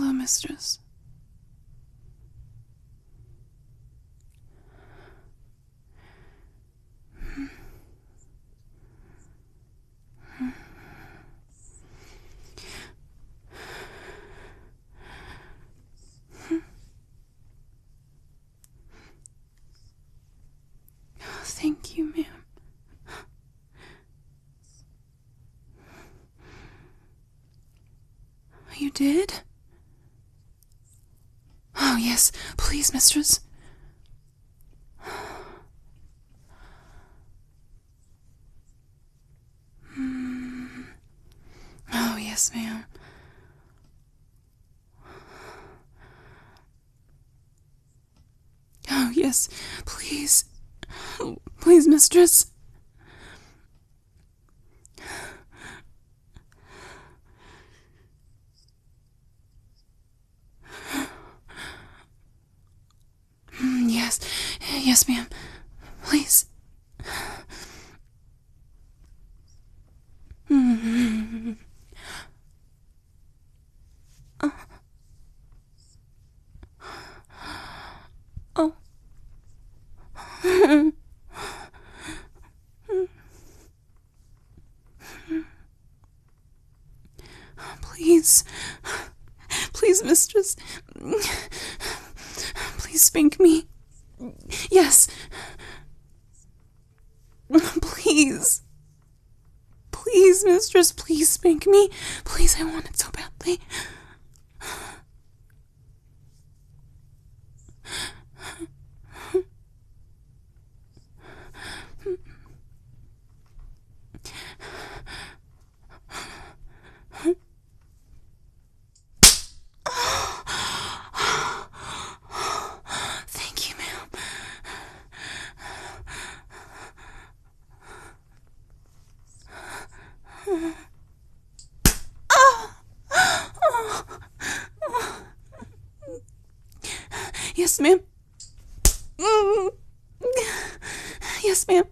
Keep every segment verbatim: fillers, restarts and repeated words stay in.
Hello, mistress. Thank you, ma'am. You did? Oh, yes. Please, mistress. Mm. Oh, yes, ma'am. Oh, yes. Please. Please, mistress. Mm, yes. Yes, ma'am. Please. Mm. Oh. Oh. Please. Please, mistress. Please spank me. Yes. Please. Please, mistress, please spank me. Please, I want it so badly. Thank you, ma'am. Yes, ma'am. Yes, ma'am.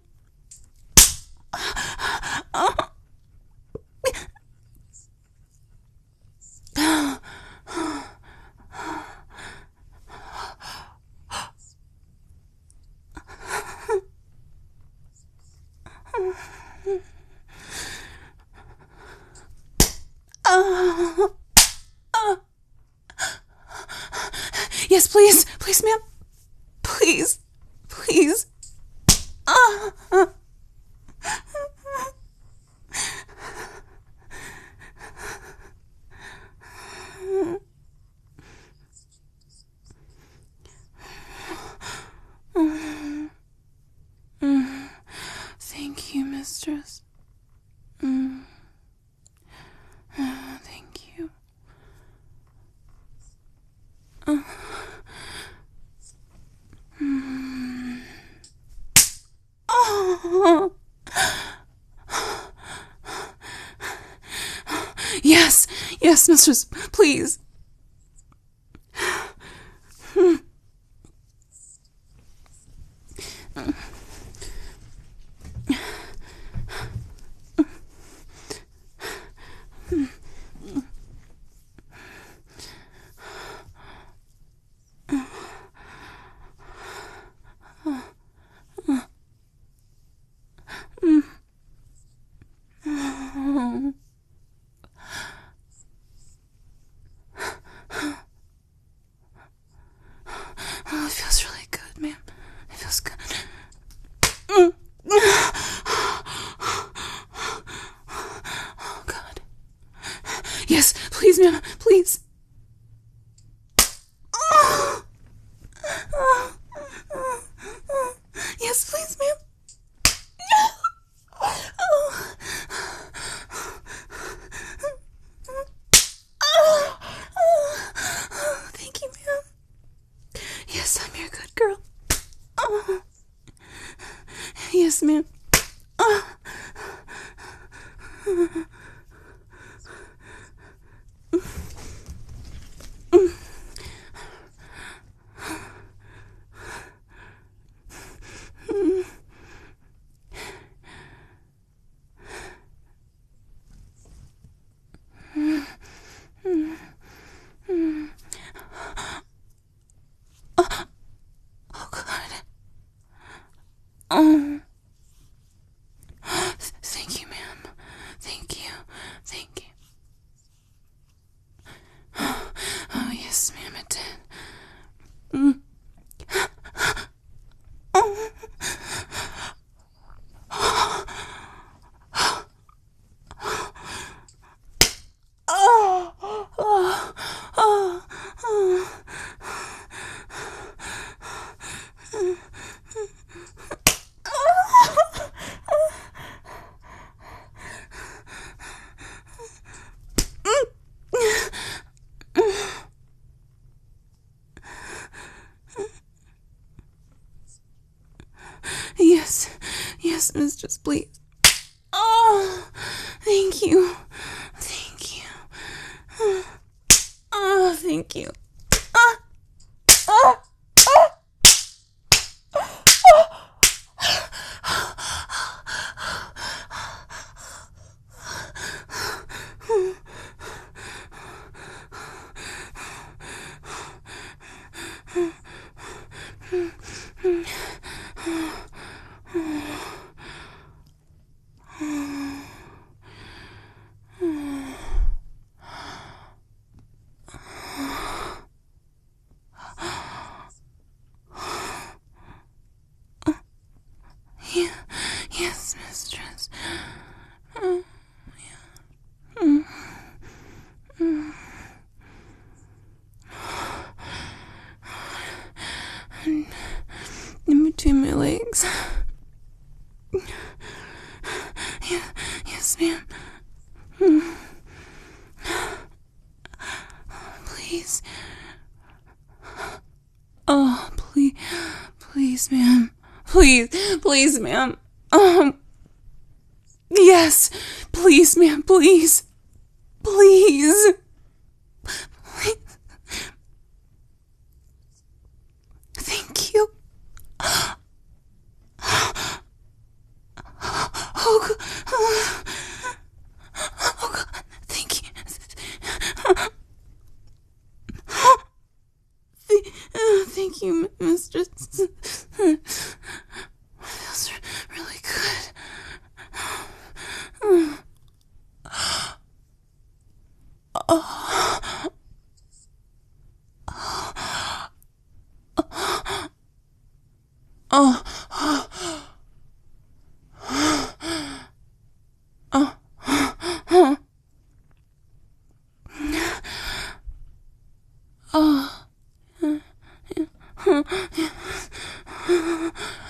Yes, please. Please, ma'am. Please. Please. Ah. Thank you, mistress. Mm. Uh, thank you. Uh. Mm. Oh. Yes, yes, mistress, please. Oh, it feels really good, ma'am. It feels good. Mm. Oh, God. Yes, please, ma'am, please. Yes, please, ma'am. Thank you, ma'am. Yes, I'm your good girl. Oh. Yes, ma'am. Oh. Yes, mistress, please. Oh, thank you. Thank you. Oh, thank you. Ah, ah, ah. Yeah, yes, mistress. Oh, yeah. Mm. Mm. In between my legs. Yeah, yes, ma'am. Mm. Please. Oh, please. Please, ma'am. Please. Please, ma'am. Um. Yes. Please, ma'am. Please. Please. Please. Thank you. Oh, God. Oh, God. Thank you. Thank you, mistress. Feels really good. Oh. Oh. Oh. Oh. Oh.